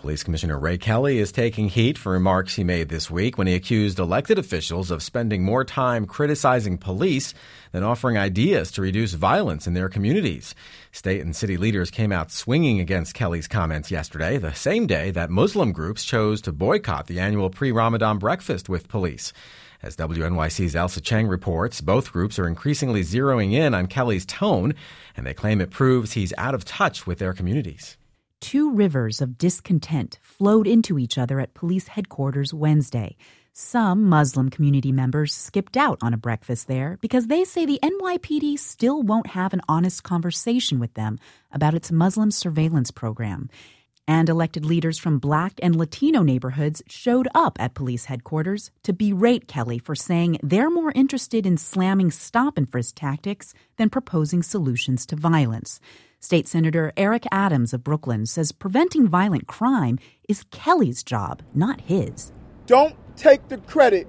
Police Commissioner Ray Kelly is taking heat for remarks he made this week when he accused elected officials of spending more time criticizing police than offering ideas to reduce violence in their communities. State and city leaders came out swinging against Kelly's comments yesterday, the same day that Muslim groups chose to boycott the annual pre-Ramadan breakfast with police. As WNYC's Elsa Chang reports, both groups are increasingly zeroing in on Kelly's tone, and they claim it proves he's out of touch with their communities. Two rivers of discontent flowed into each other at police headquarters Wednesday. Some Muslim community members skipped out on a breakfast there because they say the NYPD still won't have an honest conversation with them about its Muslim surveillance program. And elected leaders from Black and Latino neighborhoods showed up at police headquarters to berate Kelly for saying they're more interested in slamming stop-and-frisk tactics than proposing solutions to violence. State Senator Eric Adams of Brooklyn says preventing violent crime is Kelly's job, not his. Don't take the credit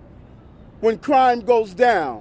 when crime goes down,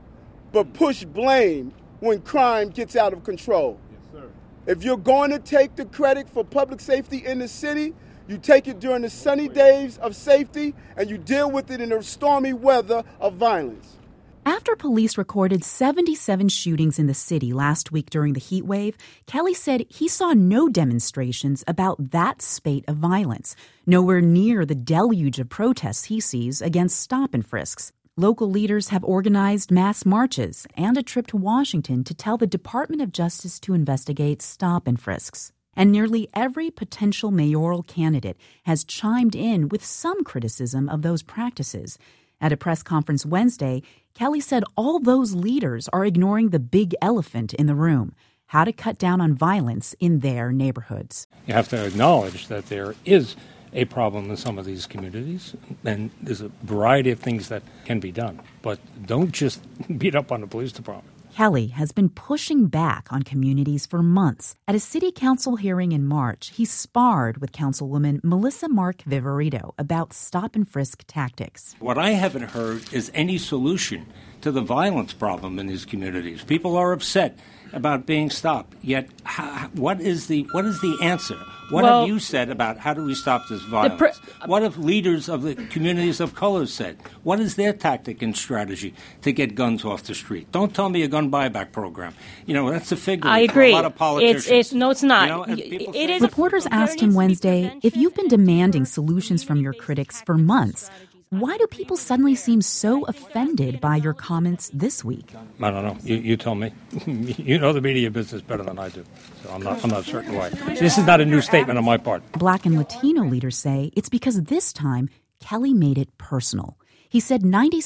but push blame when crime gets out of control. Yes, sir. If you're going to take the credit for public safety in the city, you take it during the sunny days of safety and you deal with it in the stormy weather of violence. After police recorded 77 shootings in the city last week during the heat wave, Kelly said he saw no demonstrations about that spate of violence, nowhere near the deluge of protests he sees against stop-and-frisks. Local leaders have organized mass marches and a trip to Washington to tell the Department of Justice to investigate stop-and-frisks. And nearly every potential mayoral candidate has chimed in with some criticism of those practices. At a press conference Wednesday, Kelly said all those leaders are ignoring the big elephant in the room, how to cut down on violence in their neighborhoods. You have to acknowledge that there is a problem in some of these communities, and there's a variety of things that can be done. But don't just beat up on the police department. Kelly has been pushing back on communities for months. At a city council hearing in March, he sparred with Councilwoman Melissa Mark Viverito about stop-and-frisk tactics. What I haven't heard is any solution to the violence problem in these communities. People are upset about being stopped. Yet, what is the answer? What have you said about how do we stop this violence? What have leaders of the communities of color said? What is their tactic and strategy to get guns off the street? Don't tell me a gun buyback program. You know, that's a figure I agree. For a lot of politicians. It's not. You know, Reporters asked him Wednesday, if you've been demanding solutions from your critics for months, why do people suddenly seem so offended by your comments this week? I don't know. You tell me. You know the media business better than I do. So I'm not certain why. This is not a new statement on my part. Black and Latino leaders say it's because this time Kelly made it personal. He said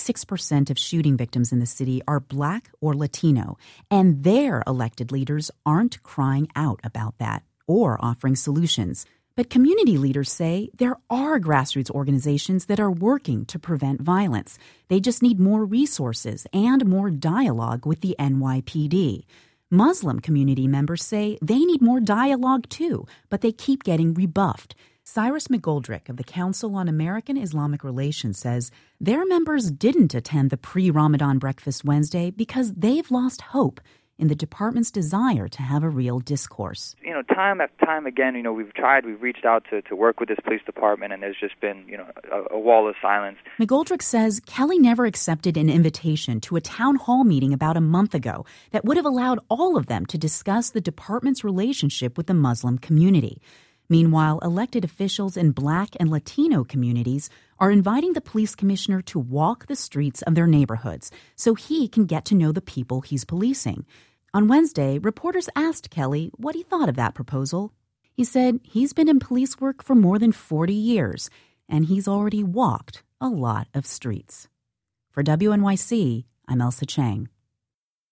96% of shooting victims in the city are Black or Latino, and their elected leaders aren't crying out about that or offering solutions. But community leaders say there are grassroots organizations that are working to prevent violence. They just need more resources and more dialogue with the NYPD. Muslim community members say they need more dialogue too, but they keep getting rebuffed. Cyrus McGoldrick of the Council on American Islamic Relations says their members didn't attend the pre-Ramadan breakfast Wednesday because they've lost hope in the department's desire to have a real discourse. You know, time after time again, we've reached out to work with this police department, and there's just been, a wall of silence. McGoldrick says Kelly never accepted an invitation to a town hall meeting about a month ago that would have allowed all of them to discuss the department's relationship with the Muslim community. Meanwhile, elected officials in Black and Latino communities are inviting the police commissioner to walk the streets of their neighborhoods so he can get to know the people he's policing. On Wednesday, reporters asked Kelly what he thought of that proposal. He said he's been in police work for more than 40 years, and he's already walked a lot of streets. For WNYC, I'm Elsa Chang.